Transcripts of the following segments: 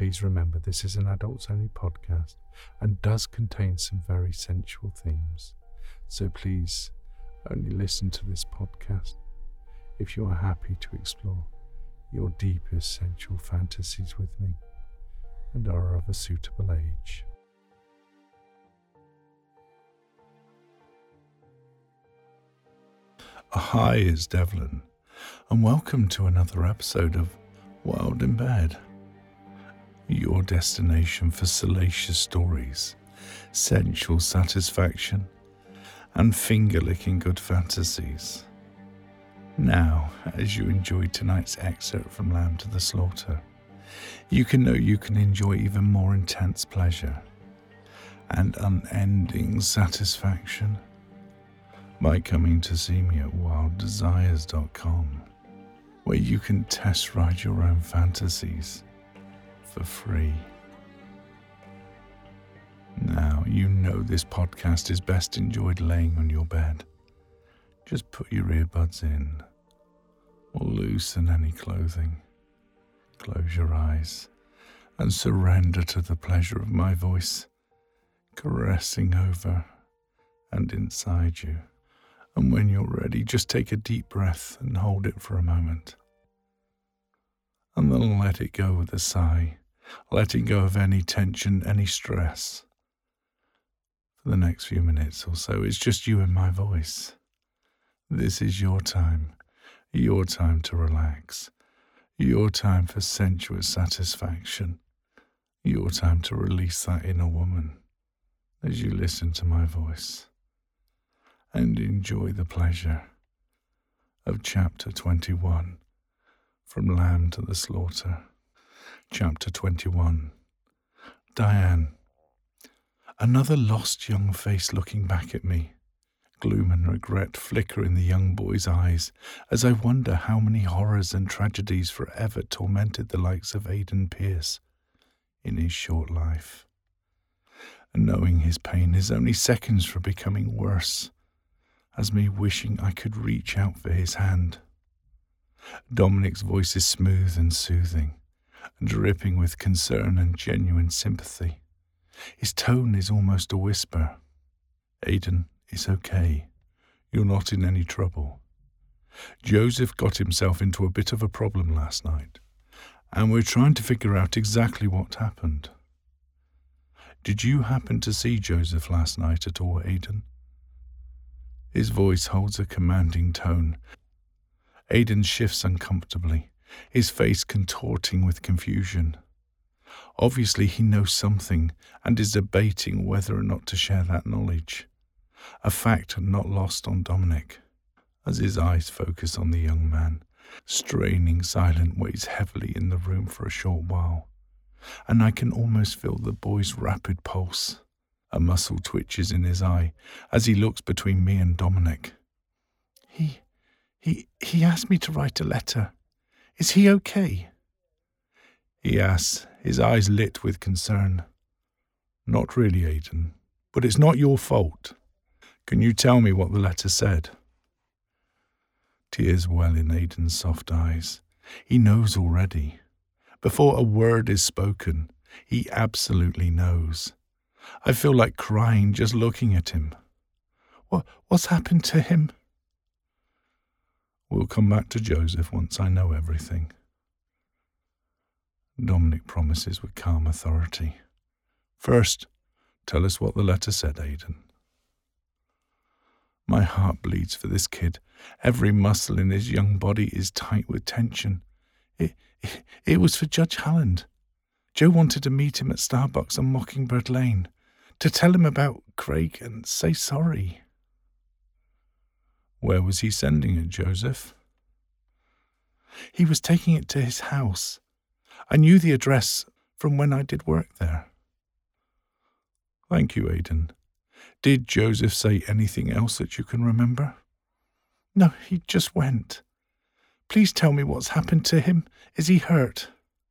Please remember this is an adults-only podcast and does contain some very sensual themes. So please only listen to this podcast if you are happy to explore your deepest sensual fantasies with me and are of a suitable age. Hi, it's Devlin, and welcome to another episode of Wild in Bed, your destination for salacious stories, sensual satisfaction, and finger-licking good fantasies. Now, as you enjoy tonight's excerpt from Lamb to the Slaughter, you can know you can enjoy even more intense pleasure and unending satisfaction by coming to see me at wilddesires.com, where you can test ride your own fantasies for free. Now, you know this podcast is best enjoyed laying on your bed. Just put your earbuds in, or loosen any clothing. Close your eyes and surrender to the pleasure of my voice caressing over and inside you. And when you're ready, just take a deep breath and hold it for a moment. And then let it go with a sigh, letting go of any tension, any stress. For the next few minutes or so, it's just you and my voice. This is your time to relax, your time for sensuous satisfaction, your time to release that inner woman as you listen to my voice and enjoy the pleasure of Chapter 21, From Lamb to the Slaughter. Chapter 21. Diane. Another lost young face looking back at me. Gloom and regret flicker in the young boy's eyes as I wonder how many horrors and tragedies forever tormented the likes of Aidan Pierce in his short life. And knowing his pain is only seconds from becoming worse, as me wishing I could reach out for his hand. Dominic's voice is smooth and soothing, dripping with concern and genuine sympathy. His tone is almost a whisper. Aidan, it's okay. You're not in any trouble. Joseph got himself into a bit of a problem last night, and we're trying to figure out exactly what happened. Did you happen to see Joseph last night at all, Aidan? His voice holds a commanding tone. Aidan shifts uncomfortably, his face contorting with confusion. Obviously he knows something and is debating whether or not to share that knowledge, a fact not lost on Dominic, as his eyes focus on the young man. Straining silence weighs heavily in the room for a short while, and I can almost feel the boy's rapid pulse. A muscle twitches in his eye as he looks between me and Dominic. He asked me to write a letter. Is he okay? He asks, his eyes lit with concern. Not really, Aidan, but it's not your fault. Can you tell me what the letter said? Tears well in Aidan's soft eyes. He knows already. Before a word is spoken, he absolutely knows. I feel like crying just looking at him. What's happened to him? We'll come back to Joseph once I know everything. Dominic promises with calm authority. First, tell us what the letter said, Aidan. My heart bleeds for this kid. Every muscle in his young body is tight with tension. It was for Judge Halland. Joe wanted to meet him at Starbucks on Mockingbird Lane, to tell him about Craig and say sorry. Where was he sending it, Joseph? He was taking it to his house. I knew the address from when I did work there. Thank you, Aidan. Did Joseph say anything else that you can remember? No, he just went. Please tell me what's happened to him. Is he hurt?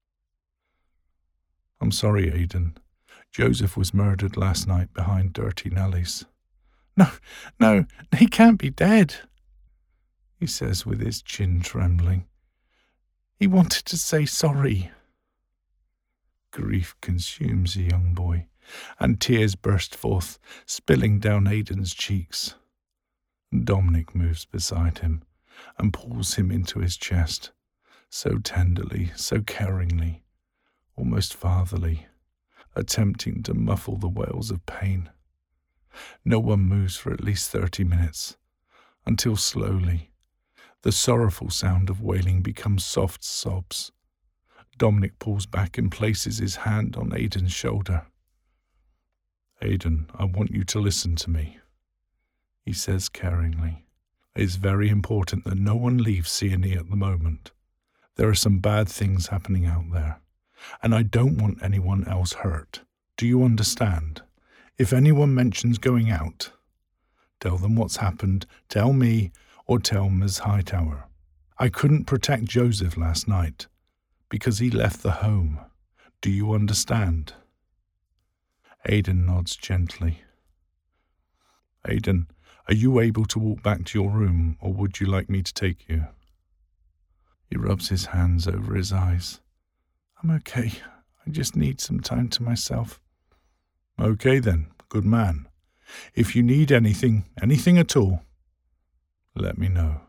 I'm sorry, Aidan. Joseph was murdered last night behind Dirty Nelly's. No, he can't be dead, he says with his chin trembling. He wanted to say sorry. Grief consumes the young boy, and tears burst forth, spilling down Aidan's cheeks. Dominic moves beside him and pulls him into his chest, so tenderly, so caringly, almost fatherly, attempting to muffle the wails of pain. No one moves for at least 30 minutes, until slowly, the sorrowful sound of wailing becomes soft sobs. Dominic pulls back and places his hand on Aidan's shoulder. "Aidan, I want you to listen to me," he says caringly. "It's very important that no one leaves C&E at the moment. There are some bad things happening out there, and I don't want anyone else hurt. Do you understand? If anyone mentions going out, tell them what's happened, tell me, or tell Ms. Hightower. I couldn't protect Joseph last night because he left the home. Do you understand?" Aidan nods gently. "Aidan, are you able to walk back to your room, or would you like me to take you?" He rubs his hands over his eyes. "I'm okay. I just need some time to myself." "Okay then, good man. If you need anything at all, let me know."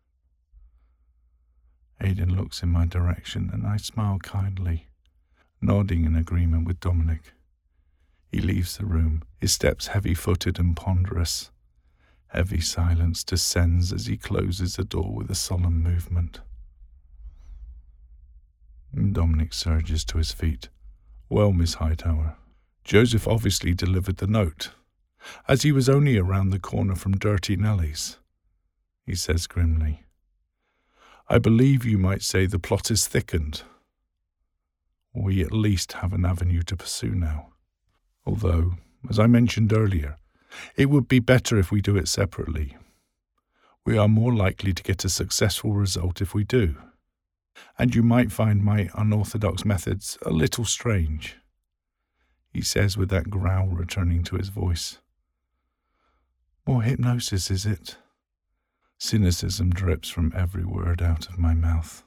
Aidan looks in my direction and I smile kindly, nodding in agreement with Dominic. He leaves the room, his steps heavy-footed and ponderous. Heavy silence descends as he closes the door with a solemn movement. Dominic surges to his feet. "Well, Miss Hightower, Joseph obviously delivered the note, as he was only around the corner from Dirty Nellie's," he says grimly. "I believe you might say the plot is thickened. We at least have an avenue to pursue now. Although, as I mentioned earlier, it would be better if we do it separately. We are more likely to get a successful result if we do. And you might find my unorthodox methods a little strange," he says with that growl returning to his voice. "More hypnosis, is it?" Cynicism drips from every word out of my mouth.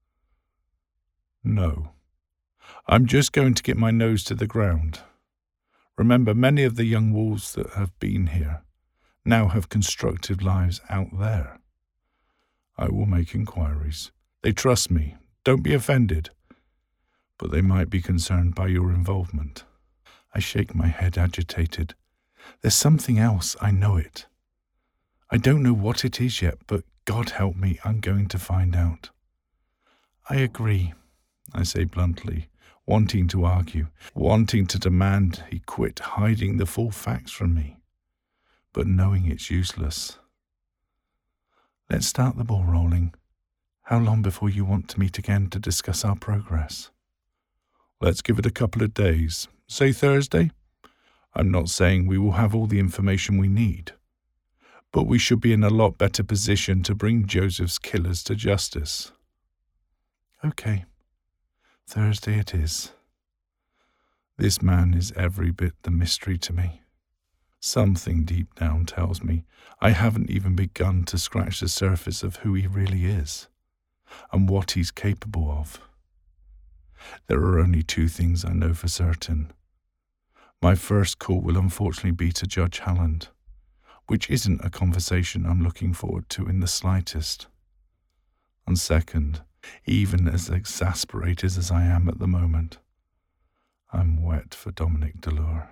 "No. I'm just going to get my nose to the ground. Remember, many of the young wolves that have been here now have constructive lives out there. I will make inquiries. They trust me. Don't be offended. But they might be concerned by your involvement." I shake my head, agitated. There's something else, I know it. I don't know what it is yet, but God help me, I'm going to find out. "I agree," I say bluntly, wanting to argue, wanting to demand he quit hiding the full facts from me, but knowing it's useless. "Let's start the ball rolling. How long before you want to meet again to discuss our progress?" "Let's give it a couple of days. Say Thursday? I'm not saying we will have all the information we need, but we should be in a lot better position to bring Joseph's killers to justice." "Okay. Thursday it is." This man is every bit the mystery to me. Something deep down tells me I haven't even begun to scratch the surface of who he really is, and what he's capable of. There are only two things I know for certain. My first call will unfortunately be to Judge Halland, which isn't a conversation I'm looking forward to in the slightest. And second, even as exasperated as I am at the moment, I'm wet for Dominic Delure.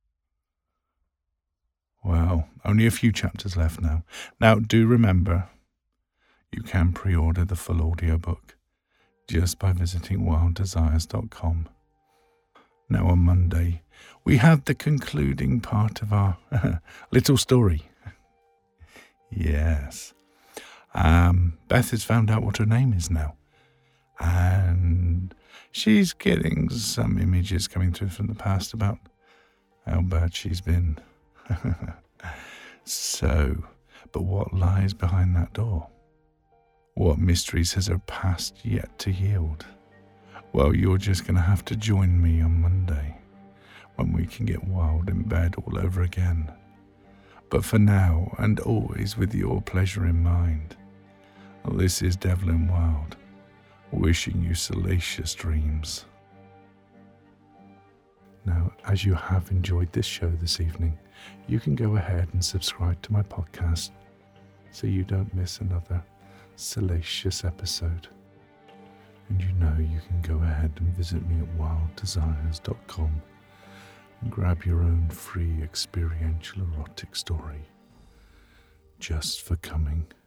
Well, only a few chapters left now. Now, do remember, you can pre-order the full audiobook just by visiting wilddesires.com. Now on Monday, we have the concluding part of our little story. Yes. Beth has found out what her name is now. And she's getting some images coming through from the past about how bad she's been. So, but what lies behind that door? What mysteries has her past yet to yield? Well, you're just going to have to join me on Monday, when we can get wild in bed all over again. But for now, and always with your pleasure in mind, this is Devlin Wild, wishing you salacious dreams. Now, as you have enjoyed this show this evening, you can go ahead and subscribe to my podcast so you don't miss another salacious episode. And you know you can go ahead and visit me at wilddesires.com and grab your own free experiential erotic story just for coming.